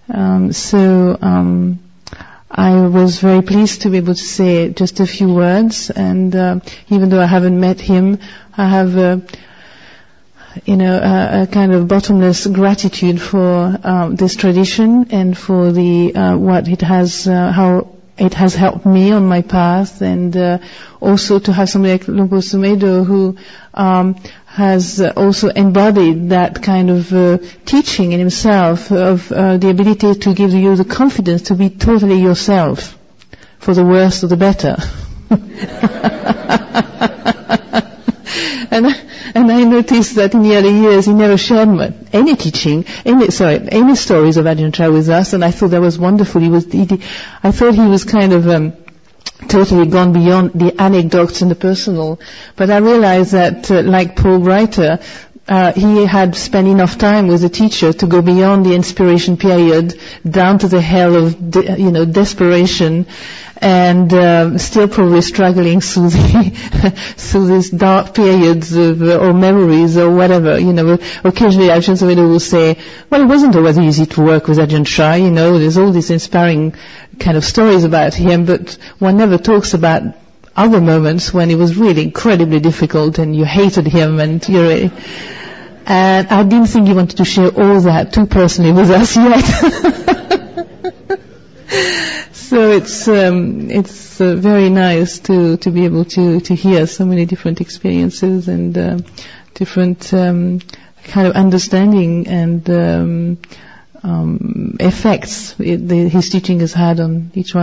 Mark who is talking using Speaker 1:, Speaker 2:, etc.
Speaker 1: I was very pleased to be able to say just a few words, and even though I haven't met him, I have a kind of bottomless gratitude for this tradition and for the what it has, how it has helped me on my path, and also to have somebody like Luang Por Sumedho who has also embodied that kind of teaching in himself of the ability to give you the confidence to be totally yourself, for the worse or the better. And I noticed that in the early years he never shared any teaching, any stories of Ajahn Chah with us, and I thought that was wonderful. I thought he was kind of totally gone beyond the anecdotes and the personal. But I realized that, like Paul Breiter, he had spent enough time with the teacher to go beyond the inspiration period, down to the hell of desperation, and still probably struggling through these dark periods or memories or whatever. Occasionally Ajahn Sumedho will say, well, it wasn't always easy to work with Ajahn Chah, there's all these inspiring kind of stories about him, but one never talks about other moments when it was really incredibly difficult and you hated him and and I didn't think he wanted to share all that too personally with us yet. So it's very nice to be able to hear so many different experiences and different kind of understanding and effects his teaching has had on each one.